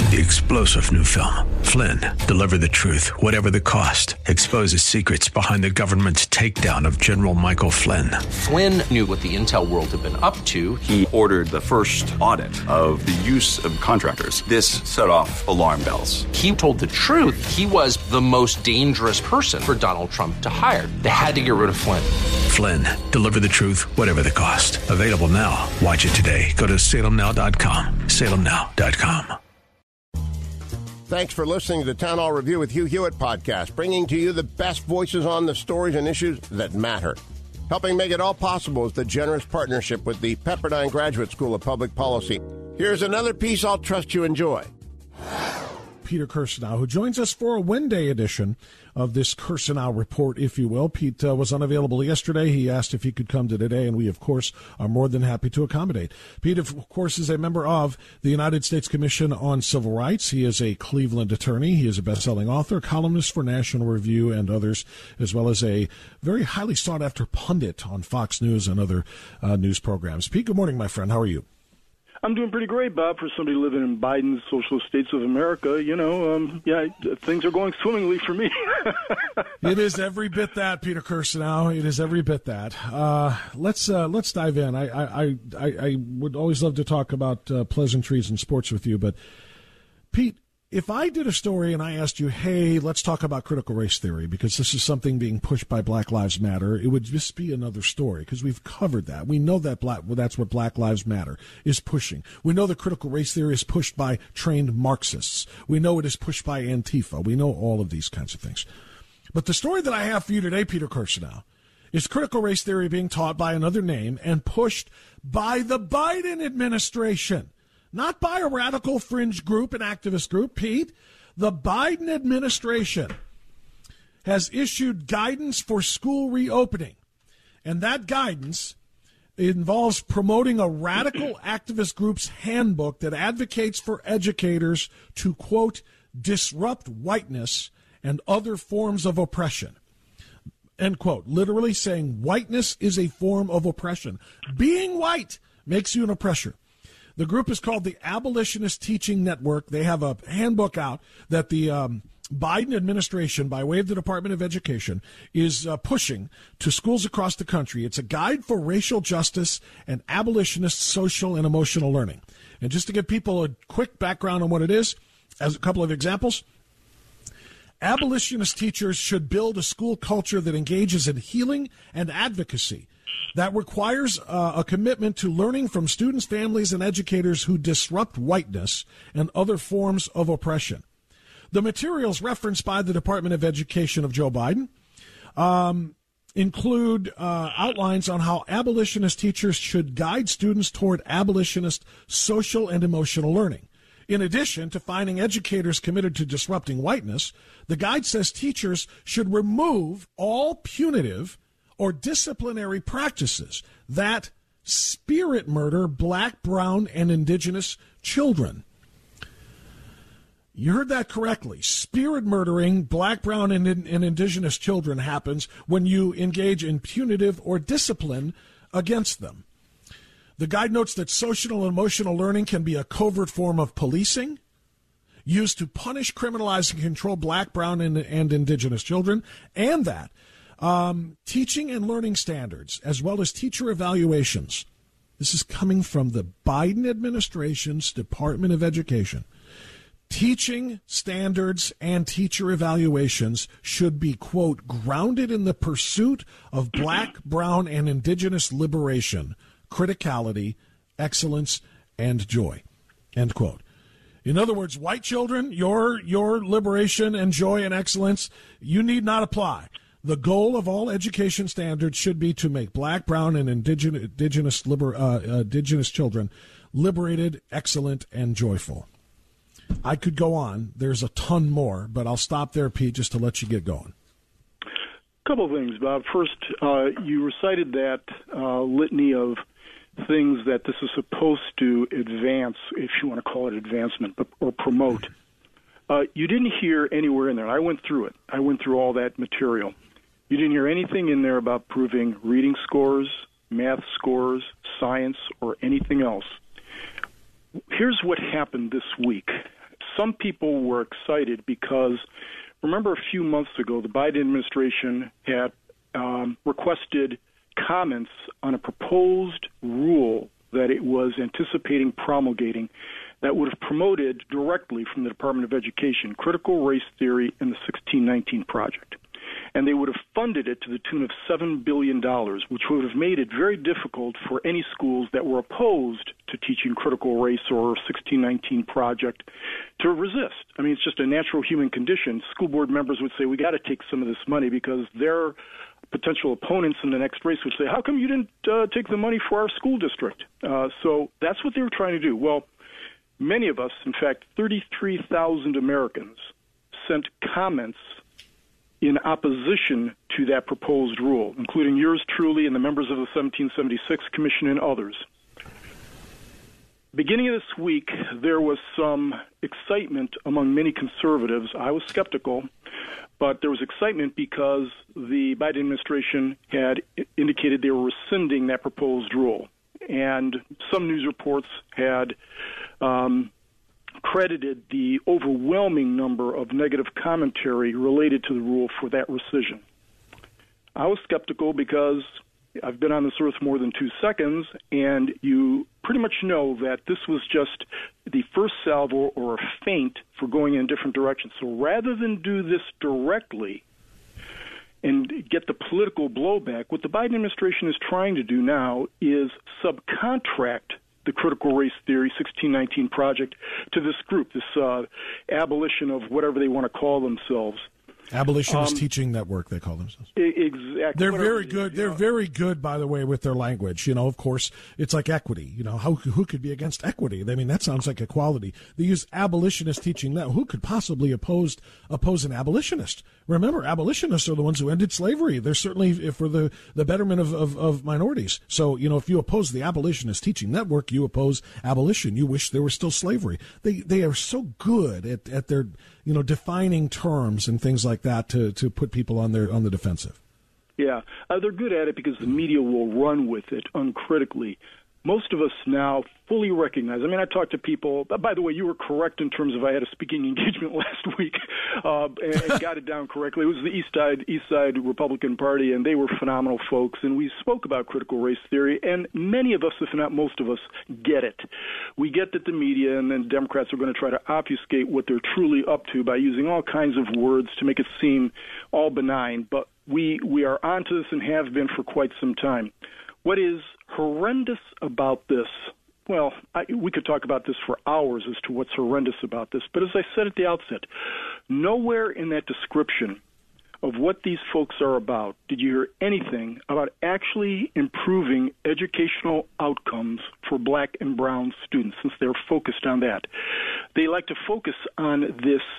The explosive new film, Flynn, deliver the truth, whatever the cost, exposes secrets behind the government's takedown of General Michael Flynn. Flynn knew what the intel world had been up to. He ordered the first audit of the use of contractors. This set off alarm bells. He told the truth. He was the most dangerous person for Donald Trump to hire. They had to get rid of Flynn. Flynn, deliver the truth, whatever the cost. Available now. Watch it today. Go to salemnow.com. salemnow.com. Thanks for listening to the Town Hall Review with Hugh Hewitt podcast, bringing to you the best voices on the stories and issues that matter. Helping make it all possible is the generous partnership with the Pepperdine Graduate School of Public Policy. Here's another piece I'll trust you enjoy. Peter Kirsanow, who joins us for a Wednesday edition of this Kirsanow Report, if you will. Pete was unavailable yesterday. He asked if he could come to today, and we, of course, are more than happy to accommodate. Pete, of course, is a member of the United States Commission on Civil Rights. He is a Cleveland attorney. He is a best-selling author, columnist for National Review and others, as well as a very highly sought-after pundit on Fox News and other news programs. Pete, good morning, my friend. How are you? I'm doing pretty great, Bob, for somebody living in Biden's socialist states of America. Things are going swimmingly for me. It is every bit that, Peter Kirsanow. It is every bit that. Let's dive in. I would always love to talk about pleasantries and sports with you, but Pete, if I did a story and I asked you, hey, let's talk about critical race theory because this is something being pushed by Black Lives Matter, it would just be another story because we've covered that. We know that that's what Black Lives Matter is pushing. We know that critical race theory is pushed by trained Marxists. We know it is pushed by Antifa. We know all of these kinds of things. But the story that I have for you today, Peter Kirsanow, is critical race theory being taught by another name and pushed by the Biden administration. Not by a radical fringe group, an activist group, Pete. The Biden administration has issued guidance for school reopening. And that guidance involves promoting a radical activist group's handbook that advocates for educators to, quote, disrupt whiteness and other forms of oppression. End quote. Literally saying whiteness is a form of oppression. Being white makes you an oppressor. The group is called the Abolitionist Teaching Network. They have a handbook out that the Biden administration, by way of the Department of Education, is pushing to schools across the country. It's a guide for racial justice and abolitionist social and emotional learning. And just to give people a quick background on what it is, as a couple of examples, abolitionist teachers should build a school culture that engages in healing and advocacy. That requires a commitment to learning from students, families, and educators who disrupt whiteness and other forms of oppression. The materials referenced by the Department of Education of Joe Biden include outlines on how abolitionist teachers should guide students toward abolitionist social and emotional learning. In addition to finding educators committed to disrupting whiteness, the guide says teachers should remove all punitive or disciplinary practices that spirit murder black, brown, and indigenous children. You heard that correctly. Spirit murdering black, brown, and indigenous children happens when you engage in punitive or discipline against them. The guide notes that social and emotional learning can be a covert form of policing used to punish, criminalize, and control black, brown, and indigenous children, and that teaching and learning standards, as well as teacher evaluations. This is coming from the Biden administration's Department of Education. Teaching standards and teacher evaluations should be, quote, grounded in the pursuit of black, brown, and indigenous liberation, criticality, excellence, and joy, end quote. In other words, white children, your liberation and joy and excellence, you need not apply. The goal of all education standards should be to make black, brown, and indigenous children liberated, excellent, and joyful. I could go on. There's a ton more, but I'll stop there, Pete, just to let you get going. A couple of things, Bob. First, you recited that litany of things that this is supposed to advance, if you want to call it advancement, or promote. You didn't hear anywhere in there. I went through it. I went through all that material. You didn't hear anything in there about proving reading scores, math scores, science, or anything else. Here's what happened this week. some people were excited because, remember, a few months ago, the Biden administration had requested comments on a proposed rule that it was anticipating promulgating that would have promoted directly from the Department of Education critical race theory in the 1619 Project. And they would have funded it to the tune of $7 billion, which would have made it very difficult for any schools that were opposed to teaching critical race or 1619 Project to resist. I mean, it's just a natural human condition. School board members would say, we got to take some of this money, because their potential opponents in the next race would say, how come you didn't take the money for our school district? So that's what they were trying to do. Well, many of us, in fact, 33,000 Americans, sent comments in opposition to that proposed rule, including yours truly and the members of the 1776 Commission and others. Beginning of this week, there was some excitement among many conservatives. I was skeptical, but there was excitement because the Biden administration had indicated they were rescinding that proposed rule. And some news reports had credited the overwhelming number of negative commentary related to the rule for that rescission. I was skeptical because I've been on this earth more than 2 seconds, and you pretty much know that this was just the first salvo or a feint for going in a different direction. So rather than do this directly and get the political blowback, what the Biden administration is trying to do now is subcontract the critical race theory 1619 Project to this group, this abolition of whatever they want to call themselves. Abolitionist Teaching Network, they call themselves. Exactly. They're very good. They're very good, by the way, with their language. You know, of course, it's like equity. You know, who could be against equity? I mean, that sounds like equality. They use abolitionist teaching. Now, who could possibly oppose an abolitionist? Remember, abolitionists are the ones who ended slavery. They're certainly for the betterment of minorities. So, you know, if you oppose the Abolitionist Teaching Network, you oppose abolition. You wish there was still slavery. They are so good at their, you know, defining terms and things like that to put people on the defensive. Yeah, they're good at it because the media will run with it uncritically. Most of us now fully recognize. I mean, I talked to people. By the way, you were correct in terms of I had a speaking engagement last week and got it down correctly. It was the East Side Republican Party, and they were phenomenal folks. And we spoke about critical race theory, and many of us, if not most of us, get it. We get that the media and then Democrats are going to try to obfuscate what they're truly up to by using all kinds of words to make it seem all benign. But we are onto this and have been for quite some time. What is horrendous about this? Well, we could talk about this for hours as to what's horrendous about this, but as I said at the outset, nowhere in that description of what these folks are about did you hear anything about actually improving educational outcomes for black and brown students, since they're focused on that. They like to focus on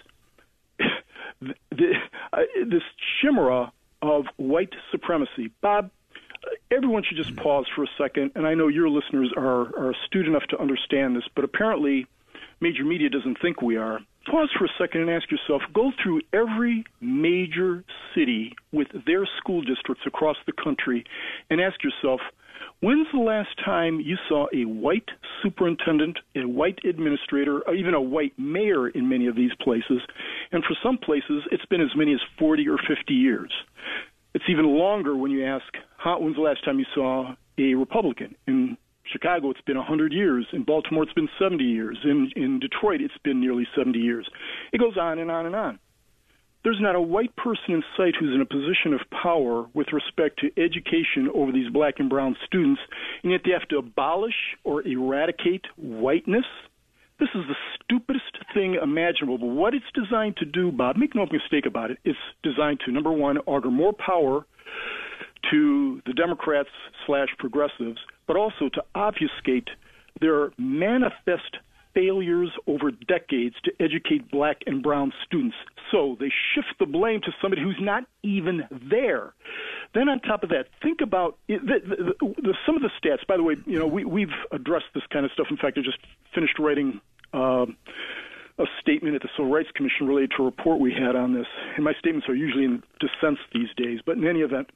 this chimera of white supremacy. Bob, everyone should just pause for a second, and I know your listeners are astute enough to understand this, but apparently major media doesn't think we are. Pause for a second and ask yourself, go through every major city with their school districts across the country and ask yourself, when's the last time you saw a white superintendent, a white administrator, or even a white mayor in many of these places? And for some places, it's been as many as 40 or 50 years. It's even longer when you ask, when's the last time you saw a Republican? In Chicago, it's been 100 years. In Baltimore, it's been 70 years. In Detroit, it's been nearly 70 years. It goes on and on and on. There's not a white person in sight who's in a position of power with respect to education over these black and brown students, and yet they have to abolish or eradicate whiteness. This is the stupidest thing imaginable. But what it's designed to do, Bob, make no mistake about it, it's designed to, number one, augur more power to the Democrats/progressives, but also to obfuscate their manifest failures over decades to educate black and brown students. So they shift the blame to somebody who's not even there. Then on top of that, think about some of the stats. By the way, you know, we've addressed this kind of stuff. In fact, I just finished writing a statement at the Civil Rights Commission related to a report we had on this. And my statements are usually in dissents these days. But in any event,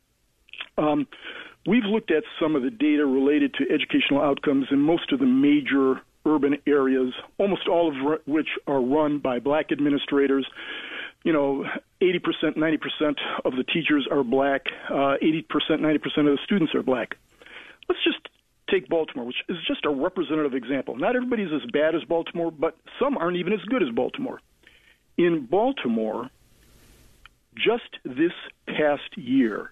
we've looked at some of the data related to educational outcomes in most of the major urban areas, almost all of which are run by black administrators. 80%, 90% of the teachers are black. 80%, 90% of the students are black. Let's just take Baltimore, which is just a representative example. Not everybody's as bad as Baltimore, but some aren't even as good as Baltimore. In Baltimore, just this past year,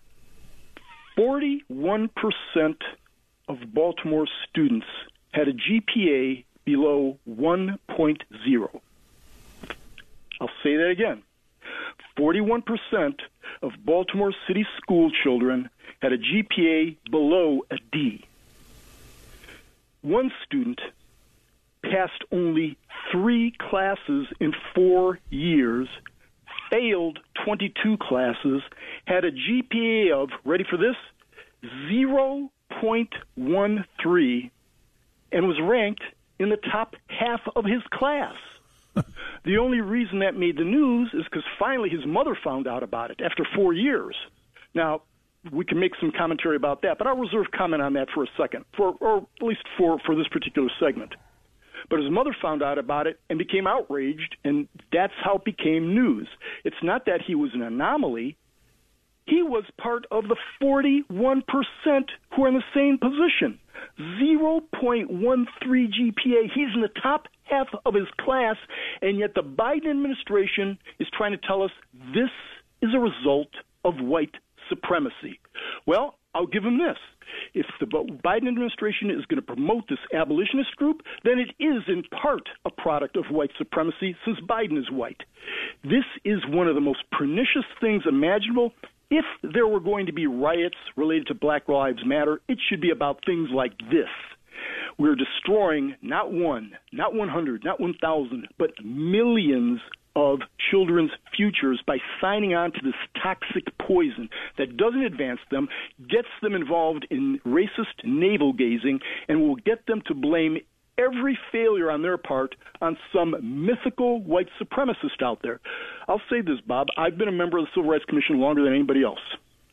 41% of Baltimore students had a GPA below 1.0. I'll say that again. 41% of Baltimore City school children had a GPA below a D. One student passed only 3 classes in 4 years, failed 22 classes, had a GPA of, ready for this, 0.13, and was ranked in the top half of his class. The only reason that made the news is because finally his mother found out about it after 4 years. Now, we can make some commentary about that, but I'll reserve comment on that for a second, or at least for this particular segment. But his mother found out about it and became outraged, and that's how it became news. It's not that he was an anomaly. He was part of the 41% who are in the same position. 0.13 GPA. He's in the top half of his class, and yet the Biden administration is trying to tell us this is a result of white supremacy. Well, I'll give him this. If the Biden administration is going to promote this abolitionist group, then it is in part a product of white supremacy, since Biden is white. This is one of the most pernicious things imaginable. If there were going to be riots related to Black Lives Matter, it should be about things like this. We're destroying not 1, not 100, not 1,000, but millions of children's futures by signing on to this toxic poison that doesn't advance them, gets them involved in racist navel-gazing, and will get them to blame every failure on their part on some mythical white supremacist out there. I'll say this, Bob. I've been a member of the Civil Rights Commission longer than anybody else.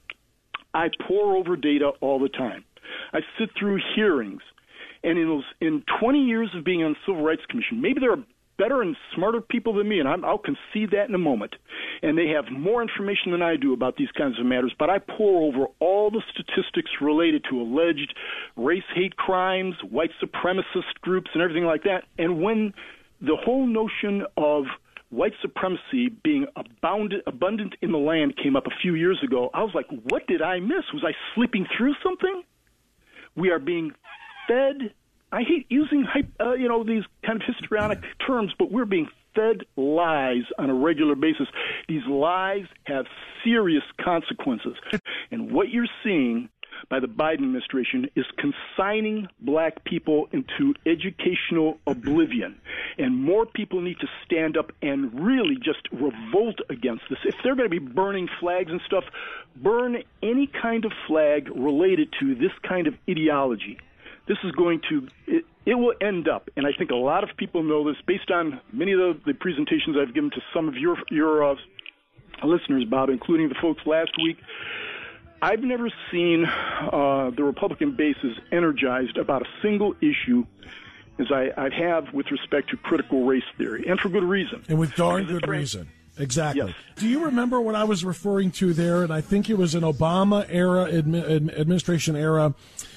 I pore over data all the time. I sit through hearings. And in 20 years of being on the Civil Rights Commission, maybe there are better and smarter people than me, and I'll concede that in a moment. And they have more information than I do about these kinds of matters, but I pore over all the statistics related to alleged race-hate crimes, white supremacist groups, and everything like that. And when the whole notion of white supremacy being abundant in the land came up a few years ago, I was like, what did I miss? Was I sleeping through something? We are being fed, I hate using these kind of histrionic terms, but we're being fed lies on a regular basis. These lies have serious consequences. And what you're seeing by the Biden administration is consigning black people into educational oblivion. And more people need to stand up and really just revolt against this. If they're going to be burning flags and stuff, burn any kind of flag related to this kind of ideology. This is going to, it will end up, and I think a lot of people know this based on many of the presentations I've given to some of your listeners, Bob, including the folks last week. I've never seen the Republican base as energized about a single issue as I have with respect to critical race theory, and for good reason. And with darn good reason. Exactly. Yes. Do you remember what I was referring to there? And I think it was an Obama era, administration era,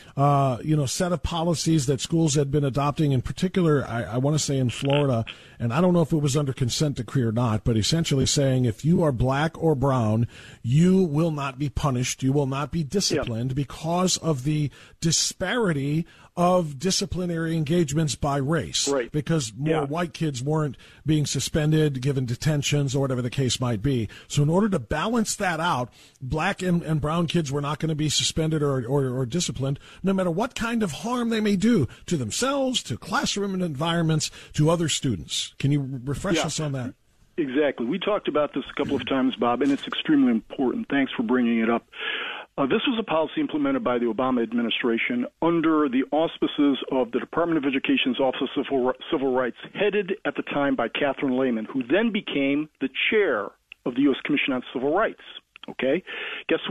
set of policies that schools had been adopting, in particular, I want to say in Florida, and I don't know if it was under consent decree or not, but essentially saying if you are black or brown, you will not be punished, you will not be disciplined because of the disparity of disciplinary engagements by race. Right. Because more white kids weren't being suspended, given detentions, or whatever the case might be. So in order to balance that out, black and brown kids were not going to be suspended or disciplined, no matter what kind of harm they may do to themselves, to classroom environments, to other students. Can you refresh us on that? Exactly. We talked about this a couple of times, Bob, and it's extremely important. Thanks for bringing it up. This was a policy implemented by the Obama administration under the auspices of the Department of Education's Office of Civil Rights, headed at the time by Catherine Lehman, who then became the chair of the U.S. Commission on Civil Rights. Okay? Guess what?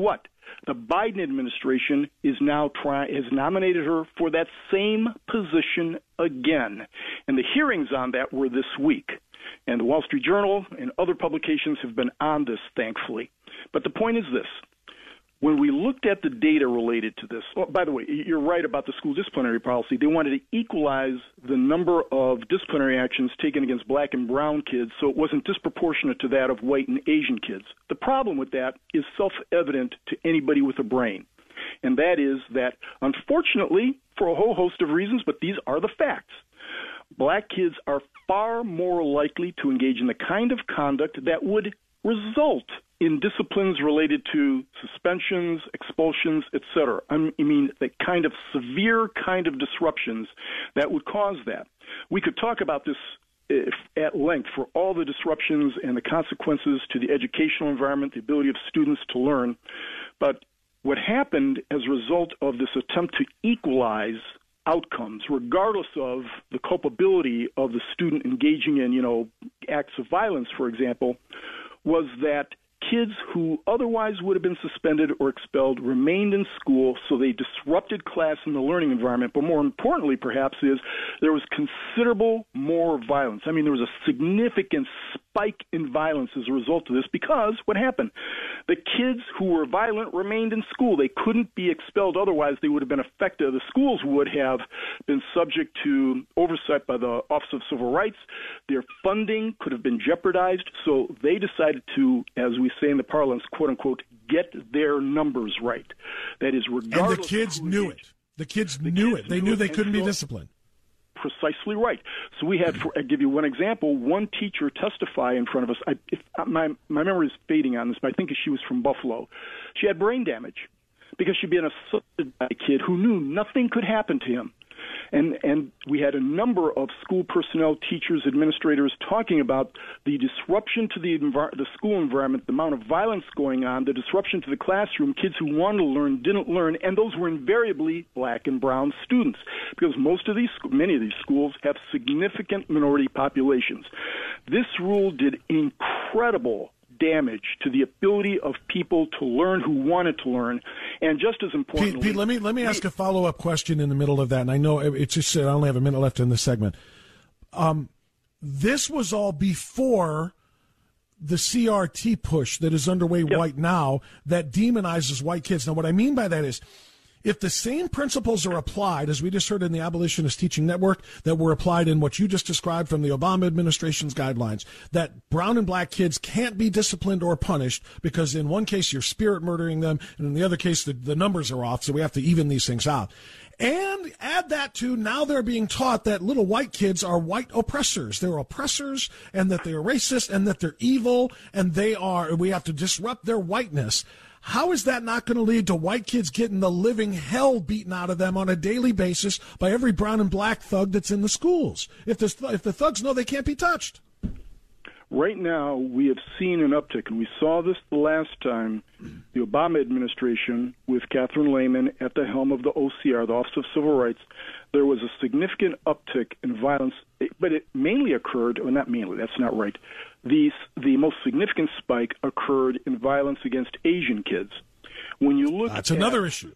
The Biden administration is now has nominated her for that same position again. And the hearings on that were this week. And the Wall Street Journal and other publications have been on this, thankfully. But the point is this. When we looked at the data related to this, by the way, you're right about the school disciplinary policy. They wanted to equalize the number of disciplinary actions taken against black and brown kids so it wasn't disproportionate to that of white and Asian kids. The problem with that is self-evident to anybody with a brain, and that is that, unfortunately, for a whole host of reasons, but these are the facts, black kids are far more likely to engage in the kind of conduct that would result in disciplines related to suspensions, expulsions, etc. I mean, the kind of severe kind of disruptions that would cause that. We could talk about this at length for all the disruptions and the consequences to the educational environment, the ability of students to learn. But what happened as a result of this attempt to equalize outcomes, regardless of the culpability of the student engaging in, acts of violence, for example, was that kids who otherwise would have been suspended or expelled remained in school, so they disrupted class and the learning environment. But more importantly, perhaps, is there was considerable more violence. I mean, there was a significant spike in violence as a result of this because what happened? The kids who were violent remained in school. They couldn't be expelled. Otherwise, they would have been affected. The schools would have been subject to oversight by the Office of Civil Rights. Their funding could have been jeopardized. So they decided to, as we say in the parlance, quote unquote, get their numbers right. That is, regardless. And the kids knew it. The kids knew it. They knew they couldn't be disciplined. Precisely right. So we had, I'll give you one example, one teacher testify in front of us. My memory is fading on this, but I think she was from Buffalo. She had brain damage because she'd been assaulted by a kid who knew nothing could happen to him. And we had a number of school personnel, teachers, administrators talking about the disruption to the school environment, the amount of violence going on, the disruption to the classroom, kids who wanted to learn didn't learn, and those were invariably black and brown students because many of these schools have significant minority populations. This rule did incredible damage to the ability of people to learn who wanted to learn, and just as importantly, Pete, let me ask a follow-up question in the middle of that. And I know it's just I only have a minute left in this segment. This was all before the CRT push that is underway right now that demonizes white kids. Now, what I mean by that is, if the same principles are applied, as we just heard in the Abolitionist Teaching Network, that were applied in what you just described from the Obama administration's guidelines, that brown and black kids can't be disciplined or punished because in one case you're spirit murdering them, and in the other case the numbers are off, so we have to even these things out. And add that to now they're being taught that little white kids are white oppressors. They're oppressors, and that they're racist, and that they're evil, and we have to disrupt their whiteness. How is that not going to lead to white kids getting the living hell beaten out of them on a daily basis by every brown and black thug that's in the schools? If the thugs know they can't be touched. Right now, we have seen an uptick, and we saw this the last time the Obama administration, with Catherine Lehman at the helm of the OCR, the Office of Civil Rights, there was a significant uptick in violence, but it mainly occurred, or not mainly, that's not right. The most significant spike occurred in violence against Asian kids. When you look that's another issue.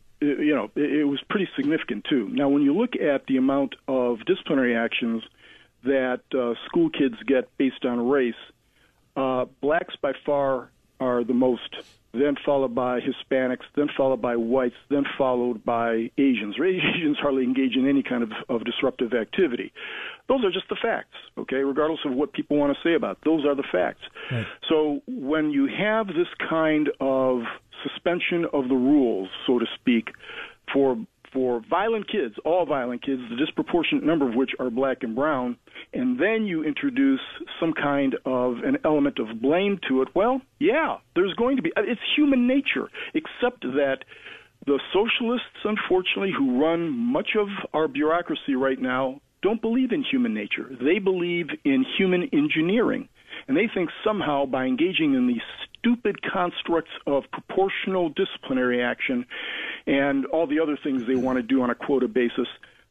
It was pretty significant, too. Now, when you look at the amount of disciplinary actions that school kids get based on race, blacks by far are the most, then followed by Hispanics, then followed by whites, then followed by Asians. Asians hardly engage in any kind of disruptive activity. Those are just the facts, okay, regardless of what people want to say about it. Those are the facts. Right. So when you have this kind of suspension of the rules, so to speak, for violent kids, all violent kids, the disproportionate number of which are black and brown, and then you introduce some kind of an element of blame to it, well, yeah, there's going to be. It's human nature, except that the socialists, unfortunately, who run much of our bureaucracy right now, don't believe in human nature. They believe in human engineering. And they think somehow by engaging in these stupid constructs of proportional disciplinary action and all the other things they want to do on a quota basis,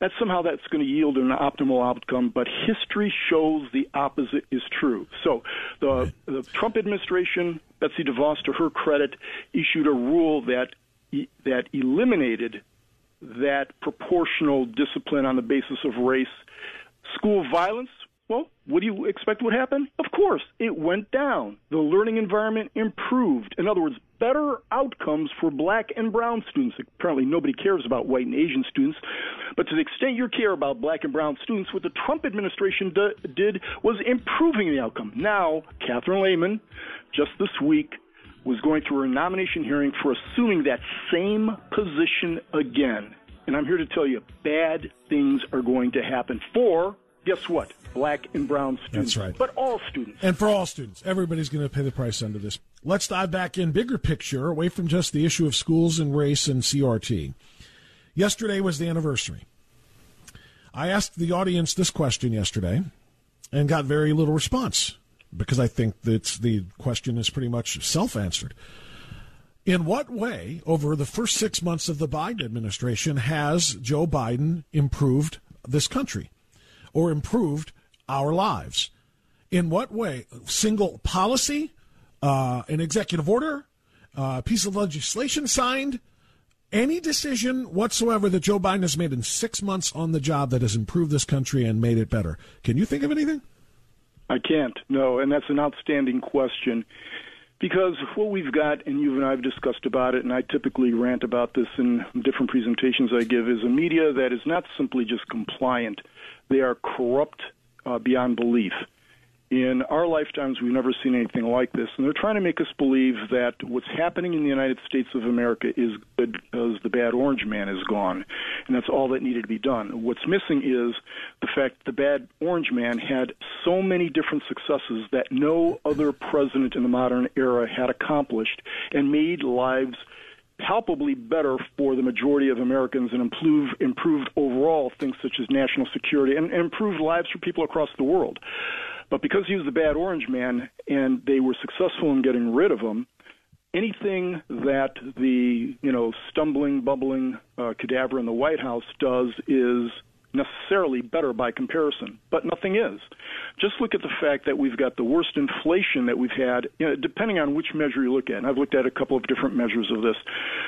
that's going to yield an optimal outcome, but history shows the opposite is true. So the Trump administration, Betsy DeVos, to her credit, issued a rule that eliminated that proportional discipline on the basis of race. School violence, well, what do you expect would happen? Of course, it went down. The learning environment improved. In other words, better outcomes for black and brown students. Apparently nobody cares about white and Asian students, but to the extent you care about black and brown students, what the Trump administration did was improving the outcome. Now, Catherine Lehman, just this week, was going through her nomination hearing for assuming that same position again. And I'm here to tell you, bad things are going to happen for, guess what, black and brown students. That's right. But all students. And for all students. Everybody's going to pay the price under this. Let's dive back in, bigger picture, away from just the issue of schools and race and CRT. Yesterday was the anniversary. I asked the audience this question yesterday and got very little response, because I think that the question is pretty much self-answered. In what way, over the first 6 months of the Biden administration, has Joe Biden improved this country or improved our lives? In what way? Single policy, an executive order, a piece of legislation signed, any decision whatsoever that Joe Biden has made in 6 months on the job that has improved this country and made it better? Can you think of anything? I can't, no, and that's an outstanding question, because what we've got, and you and I have discussed about it, and I typically rant about this in different presentations I give, is a media that is not simply just compliant. They are corrupt beyond belief. In our lifetimes, we've never seen anything like this, and they're trying to make us believe that what's happening in the United States of America is good because the bad orange man is gone, and that's all that needed to be done. What's missing is the fact the bad orange man had so many different successes that no other president in the modern era had accomplished, and made lives palpably better for the majority of Americans, and improved overall things such as national security, and improved lives for people across the world. But because he was the bad orange man and they were successful in getting rid of him, anything that the stumbling, bubbling cadaver in the White House does is necessarily better by comparison, but nothing is. Just look at the fact that we've got the worst inflation that we've had, depending on which measure you look at. And I've looked at a couple of different measures of this.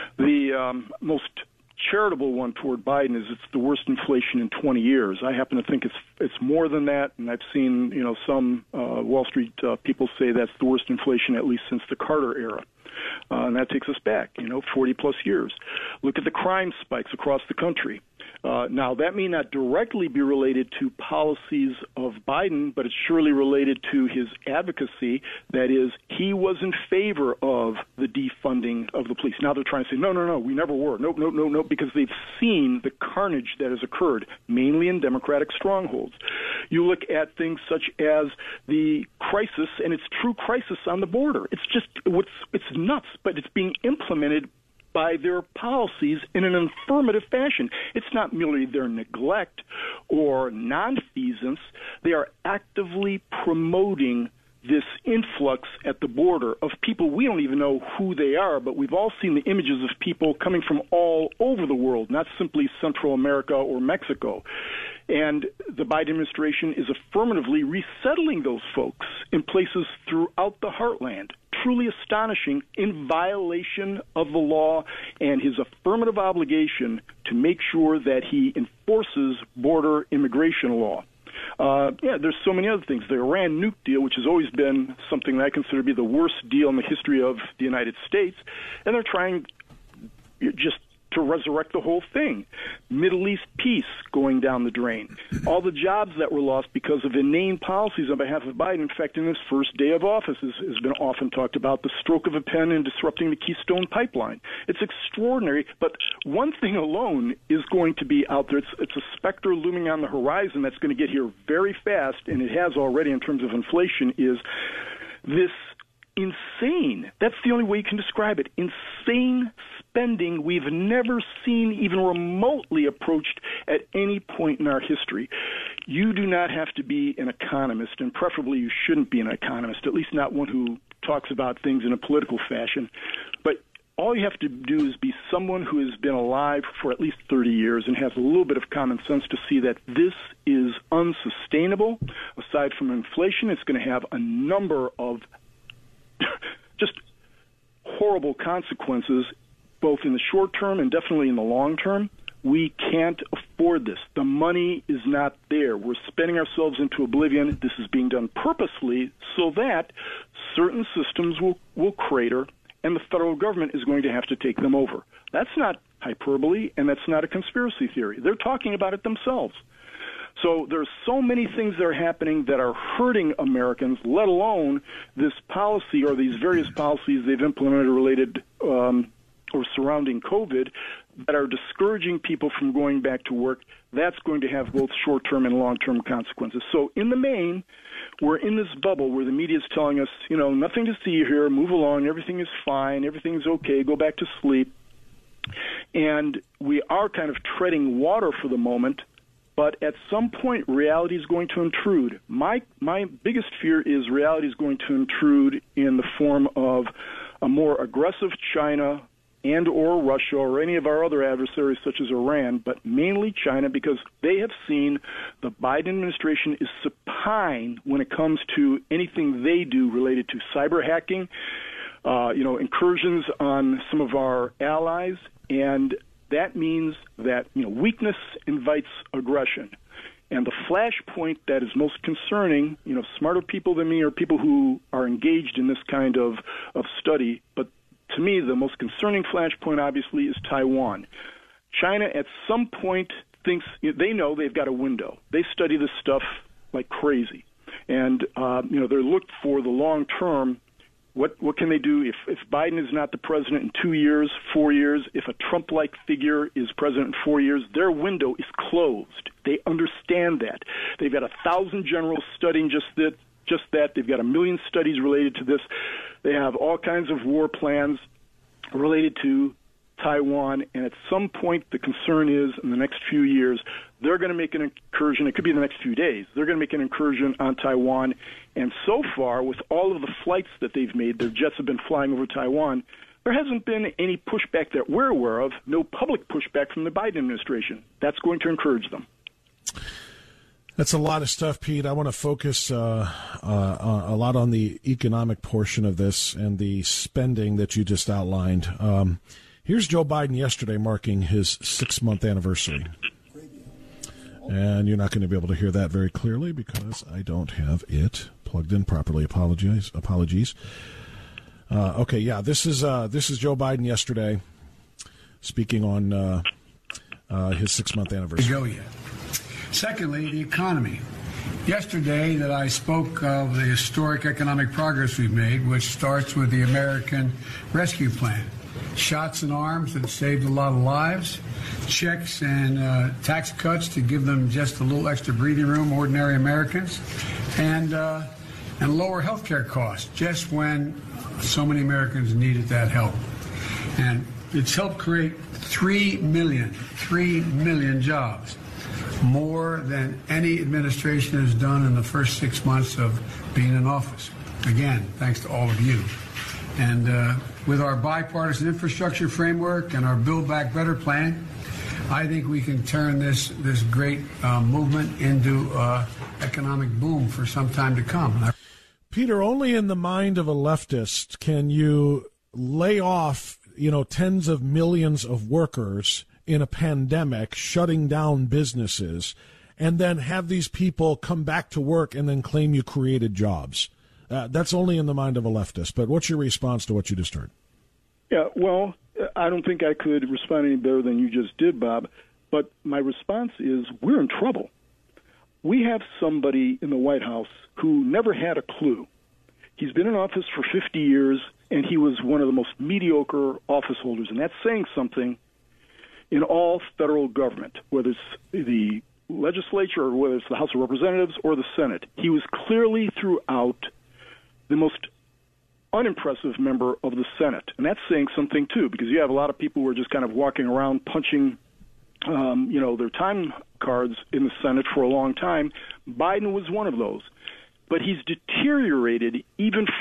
The most charitable one toward Biden is it's the worst inflation in 20 years. I happen to think it's more than that, and I've seen some Wall Street people say that's the worst inflation at least since the Carter era. And that takes us back, 40-plus years. Look at the crime spikes across the country. Now, that may not directly be related to policies of Biden, but it's surely related to his advocacy. That is, he was in favor of the defunding of the police. Now they're trying to say, no, we never were. Nope, because they've seen the carnage that has occurred, mainly in Democratic strongholds. You look at things such as the crisis, and it's true crisis on the border. It's just, it's nuts, but it's being implemented by their policies in an affirmative fashion. It's not merely their neglect or nonfeasance. They are actively promoting this influx at the border of people. We don't even know who they are, but we've all seen the images of people coming from all over the world, not simply Central America or Mexico. And the Biden administration is affirmatively resettling those folks in places throughout the heartland. Truly astonishing, in violation of the law and his affirmative obligation to make sure that he enforces border immigration law. There's so many other things. The Iran nuke deal, which has always been something that I consider to be the worst deal in the history of the United States, and they're trying just to resurrect the whole thing. Middle East peace going down the drain. All the jobs that were lost because of inane policies on behalf of Biden. In fact, in his first day of office has been often talked about the stroke of a pen in disrupting the Keystone Pipeline. It's extraordinary, but one thing alone is going to be out there. It's a specter looming on the horizon that's going to get here very fast, and it has already in terms of inflation, is this insane, that's the only way you can describe it, insane spending we've never seen even remotely approached at any point in our history. You do not have to be an economist, and preferably you shouldn't be an economist, at least not one who talks about things in a political fashion. But all you have to do is be someone who has been alive for at least 30 years and has a little bit of common sense to see that this is unsustainable. Aside from inflation, it's going to have a number of just horrible consequences, both in the short term and definitely in the long term. We can't afford this. The money is not there. We're spending ourselves into oblivion. This is being done purposely so that certain systems will crater, and the federal government is going to have to take them over. That's not hyperbole, and that's not a conspiracy theory. They're talking about it themselves. So there's so many things that are happening that are hurting Americans, let alone this policy or these various policies they've implemented related or surrounding COVID that are discouraging people from going back to work. That's going to have both short-term and long-term consequences. So in the main, we're in this bubble where the media is telling us, nothing to see here, move along, everything is fine, everything's okay, go back to sleep. And we are kind of treading water for the moment, but at some point reality is going to intrude. My biggest fear is reality is going to intrude in the form of a more aggressive China and or Russia or any of our other adversaries such as Iran, but mainly China, because they have seen the Biden administration is supine when it comes to anything they do related to cyber hacking, incursions on some of our allies, and that means that weakness invites aggression. And the flashpoint that is most concerning, smarter people than me are people who are engaged in this kind of study, but to me, the most concerning flashpoint, obviously, is Taiwan. China, at some point, thinks they know they've got a window. They study this stuff like crazy, and they're looked for the long term. What can they do if Biden is not the president in 2 years, 4 years? If a Trump-like figure is president in 4 years, their window is closed. They understand that. They've got 1,000 generals studying just that. They've got 1 million studies related to this. They have all kinds of war plans related to Taiwan, and at some point the concern is in the next few years they're going to make an incursion. It could be in the next few days. They're going to make an incursion on Taiwan, and so far with all of the flights that they've made, their jets have been flying over Taiwan, there hasn't been any pushback that we're aware of, no public pushback from the Biden administration. That's going to encourage them. That's a lot of stuff, Pete. I want to focus a lot on the economic portion of this and the spending that you just outlined. Here's Joe Biden yesterday marking his 6-month anniversary. And you're not going to be able to hear that very clearly because I don't have it plugged in properly. Apologies. Okay, yeah, this is Joe Biden yesterday speaking on his 6-month anniversary. Go yet. Secondly, the economy. Yesterday that I spoke of the historic economic progress we've made, which starts with the American Rescue Plan. Shots in arms that saved a lot of lives, checks and tax cuts to give them just a little extra breathing room, ordinary Americans, and lower health care costs just when so many Americans needed that help. And it's helped create 3 million jobs. More than any administration has done in the first 6 months of being in office. Again, thanks to all of you. And with our bipartisan infrastructure framework and our Build Back Better plan, I think we can turn this great movement into economic boom for some time to come. Peter, only in the mind of a leftist can you lay off, tens of millions of workers in a pandemic, shutting down businesses, and then have these people come back to work and then claim you created jobs. That's only in the mind of a leftist. But what's your response to what you just heard? Yeah, well, I don't think I could respond any better than you just did, Bob. But my response is we're in trouble. We have somebody in the White House who never had a clue. He's been in office for 50 years, and he was one of the most mediocre office holders. And that's saying something in all federal government, whether it's the legislature or whether it's the House of Representatives or the Senate. He was clearly throughout the most unimpressive member of the Senate. And that's saying something, too, because you have a lot of people who are just kind of walking around punching, their time cards in the Senate for a long time. Biden was one of those. But he's deteriorated even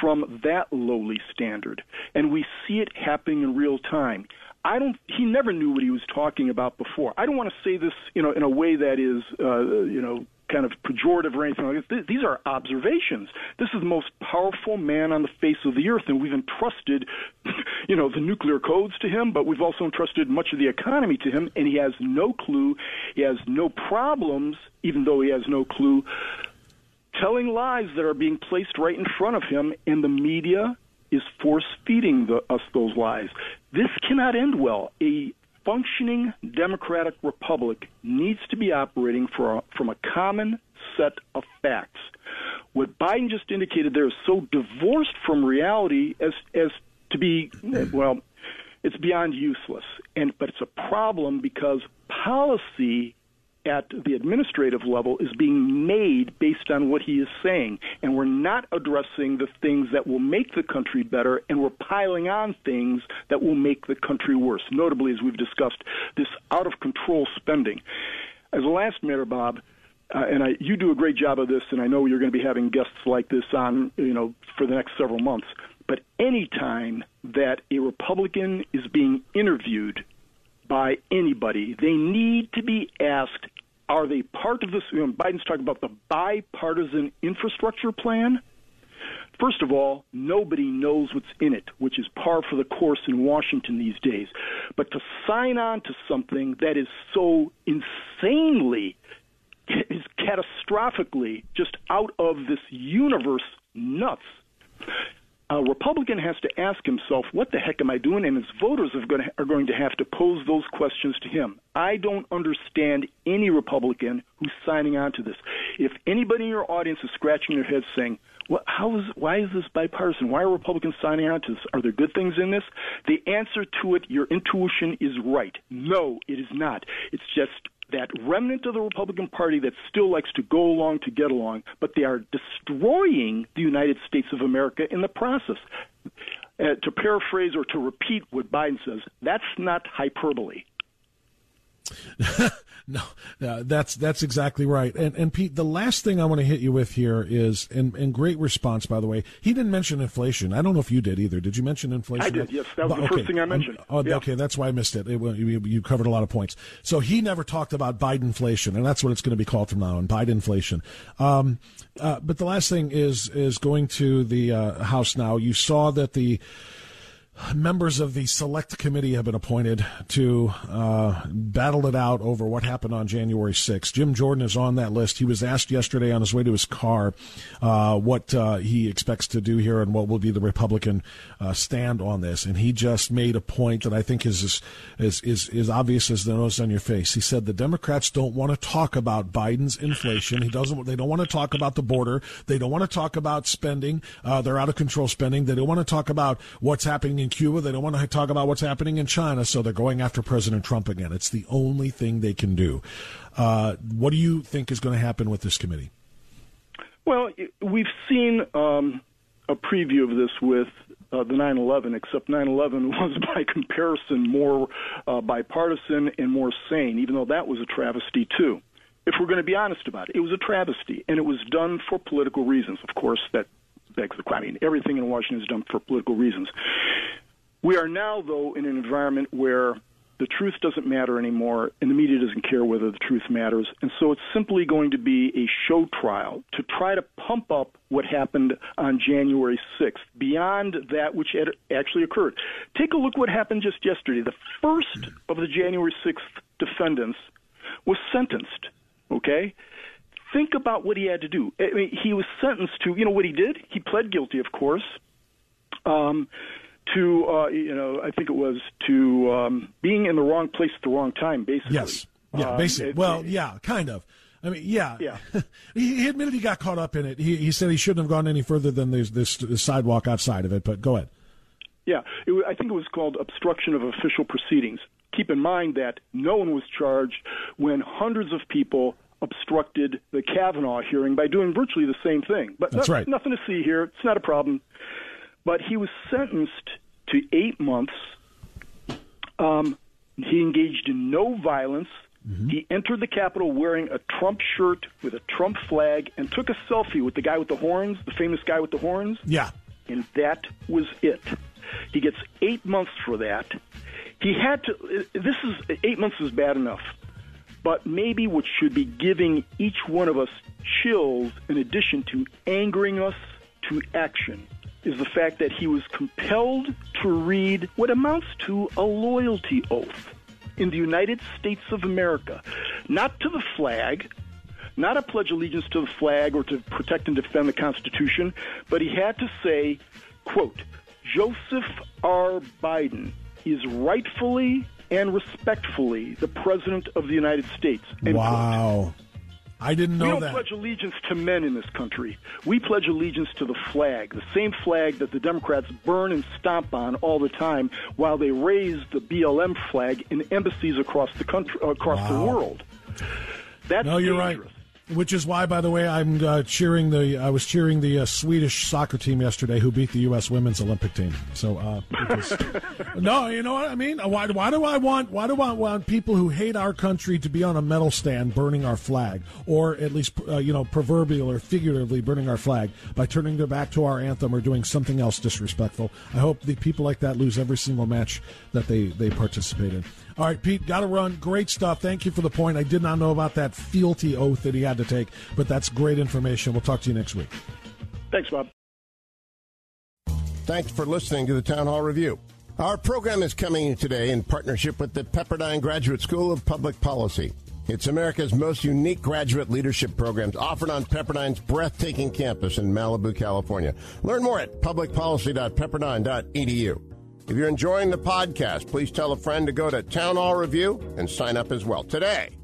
from that lowly standard. And we see it happening in real time. He never knew what he was talking about before. I don't want to say this, in a way that is, kind of pejorative or anything like this. These are observations. This is the most powerful man on the face of the earth, and we've entrusted, the nuclear codes to him, but we've also entrusted much of the economy to him, and he has no clue. He has no problems, even though he has no clue, telling lies that are being placed right in front of him, and the media is force-feeding us those lies. This cannot end well. A functioning democratic republic needs to be operating from a common set of facts. What Biden just indicated there is so divorced from reality as to be, well, it's beyond useless. But it's a problem because policy at the administrative level is being made based on what he is saying, and we're not addressing the things that will make the country better, and we're piling on things that will make the country worse, notably, as we've discussed, this out-of-control spending. As a last matter, Bob, you do a great job of this, and I know you're going to be having guests like this on, for the next several months, but any time that a Republican is being interviewed by anybody, they need to be asked, are they part of this? Biden's talking about the bipartisan infrastructure plan. First of all, nobody knows what's in it, which is par for the course in Washington these days. But to sign on to something that is so insanely, is catastrophically just out of this universe nuts, a Republican has to ask himself, what the heck am I doing? And his voters are going to have to pose those questions to him. I don't understand any Republican who's signing on to this. If anybody in your audience is scratching their head saying, why is this bipartisan? Why are Republicans signing on to this? Are there good things in this? The answer to it, your intuition is right. No, it is not. It's just that remnant of the Republican Party that still likes to go along to get along, but they are destroying the United States of America in the process. To paraphrase or to repeat what Biden says, that's not hyperbole. No, that's exactly right. And Pete, the last thing I want to hit you with here is, and great response, by the way. He didn't mention inflation. I don't know if you did either. Did you mention inflation? I did, yes. That was the first thing I mentioned. Yeah. Okay, that's why I missed it. You covered a lot of points. So he never talked about Bidenflation, and that's what it's going to be called from now on, Bidenflation. But the last thing is going to the House now. You saw that the members of the Select Committee have been appointed to battle it out over what happened on January 6th. Jim Jordan is on that list. He was asked yesterday on his way to his car what he expects to do here and what will be the Republican stand on this. And he just made a point that I think is obvious as the nose on your face. He said the Democrats don't want to talk about Biden's inflation. They don't want to talk about the border. They don't want to talk about spending. They're out of control spending. They don't want to talk about what's happening in Cuba. They don't want to talk about what's happening in China, so they're going after President Trump again. It's the only thing they can do. What do you think is going to happen with this committee? Well, we've seen a preview of this with the 9/11, except 9/11 was by comparison more bipartisan and more sane, even though that was a travesty too. If we're going to be honest about it, it was a travesty, and it was done for political reasons. Of course, that begs the question. I mean, everything in Washington is done for political reasons. We are now, though, in an environment where the truth doesn't matter anymore, and the media doesn't care whether the truth matters. And so it's simply going to be a show trial to try to pump up what happened on January 6th, beyond that which had actually occurred. Take a look what happened just yesterday. The first of the January 6th defendants was sentenced, okay? Think about what he had to do. I mean, he was sentenced to, you know what he did? He pled guilty, of course, I think it was to being in the wrong place at the wrong time, basically. Yes. Yeah, basically. Kind of. I mean, yeah. He admitted he got caught up in it. He said he shouldn't have gone any further than this sidewalk outside of it, but go ahead. Yeah, I think it was called obstruction of official proceedings. Keep in mind that no one was charged when hundreds of people obstructed the Kavanaugh hearing by doing virtually the same thing. But that's right. Nothing to see here. It's not a problem. But he was sentenced to 8 months. He engaged in no violence. Mm-hmm. He entered the Capitol wearing a Trump shirt with a Trump flag and took a selfie with the guy with the horns, the famous guy with the horns. Yeah. and that was it. He gets 8 months for that. He had to. 8 months is bad enough, but maybe what should be giving each one of us chills, in addition to angering us to action, is the fact that he was compelled to read what amounts to a loyalty oath in the United States of America, not to the flag, not a pledge allegiance to the flag or to protect and defend the Constitution, but he had to say, quote, Joseph R. Biden is rightfully and respectfully the President of the United States. End wow. Quote. I didn't know that. We don't pledge allegiance to men in this country. We pledge allegiance to the flag, the same flag that the Democrats burn and stomp on all the time while they raise the BLM flag in embassies across the country, across the world. That's no, you're dangerous. Right. Which is why, by the way, I was cheering the Swedish soccer team yesterday, who beat the U.S. women's Olympic team. So, no, you know what I mean. Why do I want people who hate our country to be on a medal stand burning our flag, or at least proverbial or figuratively burning our flag by turning their back to our anthem or doing something else disrespectful? I hope the people like that lose every single match that they participate in. All right, Pete, got to run. Great stuff. Thank you for the point. I did not know about that fealty oath that he had to take, but that's great information. We'll talk to you next week. Thanks, Bob. Thanks for listening to the Town Hall Review. Our program is coming today in partnership with the Pepperdine Graduate School of Public Policy. It's America's most unique graduate leadership programs offered on Pepperdine's breathtaking campus in Malibu, California. Learn more at publicpolicy.pepperdine.edu. If you're enjoying the podcast, please tell a friend to go to Town Hall Review and sign up as well today.